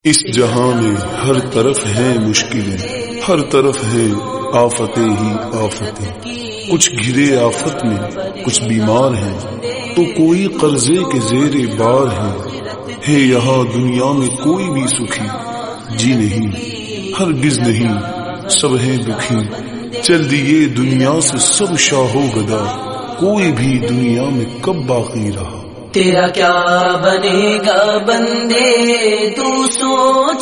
اس جہاں میں ہر طرف ہیں مشکلیں، ہر طرف ہیں آفتیں ہی آفتیں، کچھ گھرے آفت میں، کچھ بیمار ہیں تو کوئی قرضے کے زیر بار ہے یہاں دنیا میں کوئی بھی سکھی جی نہیں، ہرگز نہیں، سب ہیں دکھی، چل دیے دنیا سے سب شاہ و گدا، کوئی بھی دنیا میں کب باقی رہا۔ تیرا کیا بنے گا بندے، تو سوچ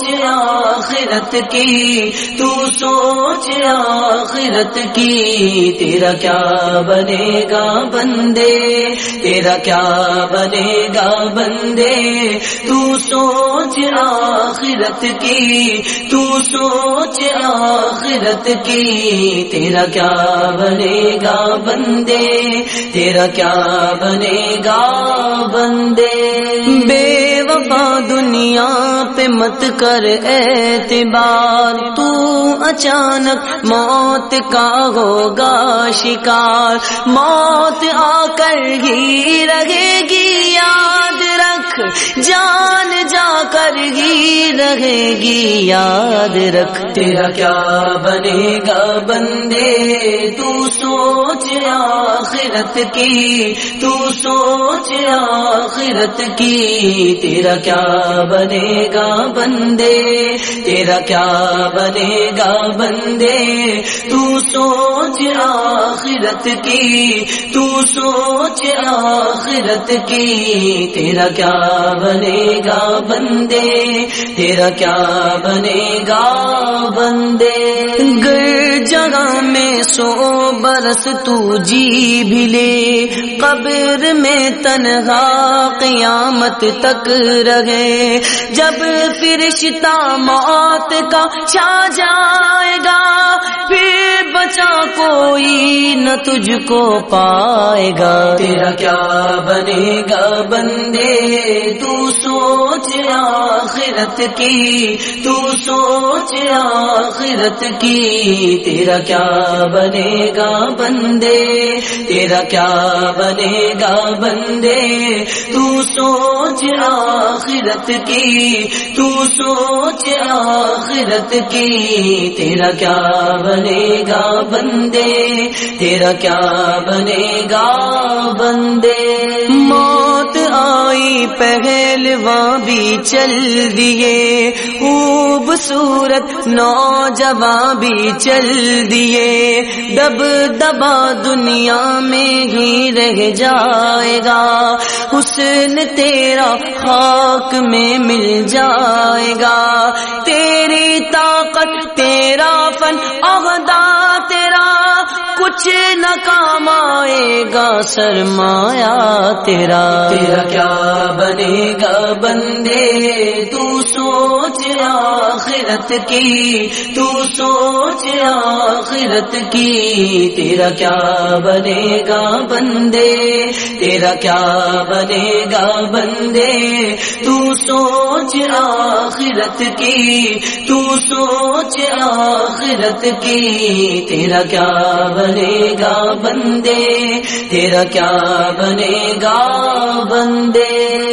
آخرت کی، تو سوچ آخرت کی، تیرا کیا بنے گا بندے، تیرا کیا بنے گا بندے، تو سوچ آخرت کی، تو سوچ آخرت کی، تیرا کیا بنے گا بندے، تیرا کیا بنے گا بندے۔ بے وفا دنیا پہ مت کر اعتبار، تو اچانک موت کا ہوگا شکار، موت آ کر ہی رہے گی، یاد رکھ، جان جا کر ہی رہے گی، یاد رکھ۔ تیرا کیا بنے گا بندے، تو سوچ آخرت کی، تو سوچ آخرت کی، تیرا کیا بنے گا بندے، تیرا کیا بنے گا بندے، تو سوچ آخرت کی، تو سوچ آخرت کی، تیرا کیا بنے گا بندے، تیرا کیا بنے گا بندے۔ گر جگہ میں 100 برس تو جی بھی لے، قبر میں تنہا قیامت تک رہے، جب فرشتہ موت کا چھا جائے گا، پھر بچا کوئی نہ تجھ کو پائے گا۔ تیرا کیا بنے گا بندے، تو سوچ آخرت کی، تو سوچ آخرت کی، تیرا کیا بنے گا بندے، تیرا کیا بنے گا بندے، تو سوچ آخرت کی، تو سوچ آخرت کی، تیرا کیا بنے گا بندے، تیرا کیا بنے گا بندے۔ موت آئی پہلواں بھی چل دیے، خوبصورت نوجوان بھی چل دیے، دب دبا دنیا میں ہی رہ جائے گا، حسن تیرا خاک میں مل جائے گا، تیری طاقت تیرا فن عہدہ تیرا کچھ نہ کام آئے گا، سرمایہ تیرا۔ تیرا کیا بنے گا بندے، تو سوچ آخرت کی، تو سوچ آخرت کی، تیرا کیا بنے گا بندے، تیرا کیا بنے گا بندے، تو سوچ آخرت کی، تو سوچ آخرت کی، تیرا کیا بنے گا بندے، تیرا کیا بنے گا بندے۔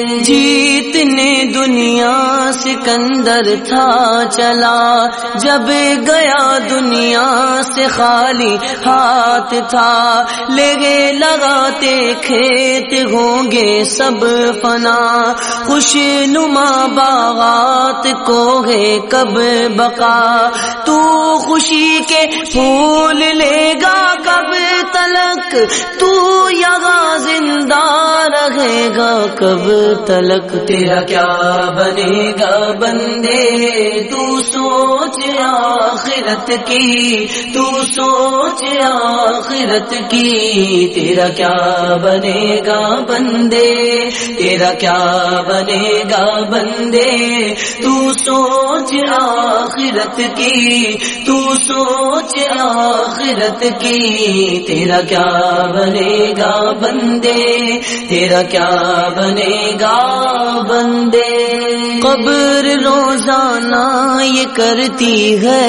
جیتنے دنیا سکندر تھا چلا، جب گیا دنیا سے خالی ہاتھ تھا، لے لگاتے کھیت ہوں گے سب فنا، خوش نما باغات کو ہے کب بقا، تو خوشی کے پھول لے گا کب تلک، تو یہاں زندہ رہے گا کب تلک۔ تیرا کیا بنے گا بندے، تو سوچ آخرت کی، تو سوچ آخرت کی، تیرا کیا بنے گا بندے، تیرا کیا بنے گا بندے، تو سوچ آخرت کی، تو سوچ آخرت کی، تیرا کیا بنے گا بندے، تیرا کیا بنے گا بندے۔ قبر روزانہ یہ کرتی ہے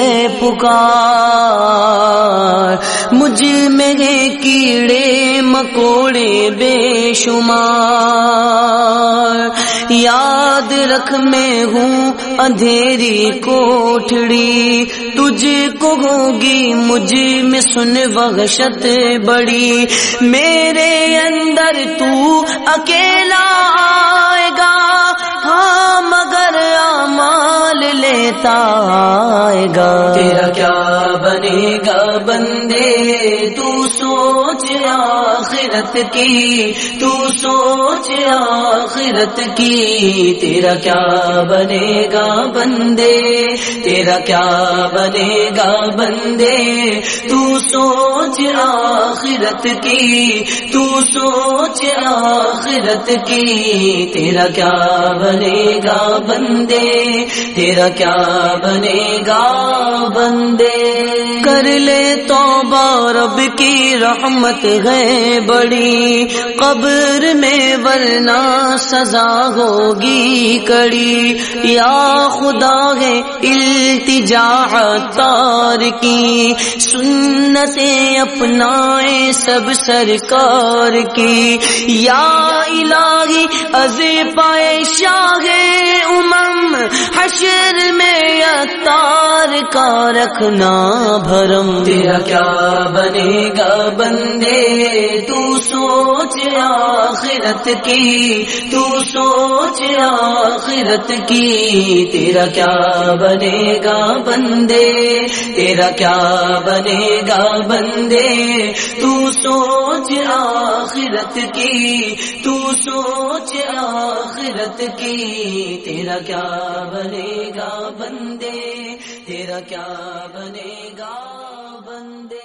پکار، مجھ میں ہے کیڑے مکوڑے بے شمار، یاد رکھ میں ہوں اندھیری کوٹھڑی، تجھ کو ہوگی مجھ میں سن وحشت بڑی، میرے اندر تو اکیلا آئے گا، ہاں مگر اعمال لیتا آئے گا، تیرا کیا بنے گا بندے تو سوچ آخرت کی، تو سوچ آخرت کی، تیرا کیا بنے گا بندے، تیرا کیا بنے گا بندے، تو سوچ آخرت کی، تو سوچ آخرت کی، تیرا کیا بنے گا بندے، تیرا کیا بنے گا بندے، کر لے توبہ رب کی رحمت ہے بڑی، قبر میں ورنہ سزا ہوگی کڑی، یا خدا ہے التجا عطار کی، سنتیں اپنائے سب سرکار کی، یا الہی از پائے شاہ امم، حشر میں عطار کا رکھنا بھرم، تیرا کیا بنے گا بندے تو سوچ آخرت کی، تو سوچ آخرت کی، تیرا کیا بنے گا بندے، تیرا کیا بنے گا بندے، تو سوچ آخرت کی، تو سوچ آخرت کی، تیرا کیا بنے گا بندے، تیرا کیا بنے گا بندے۔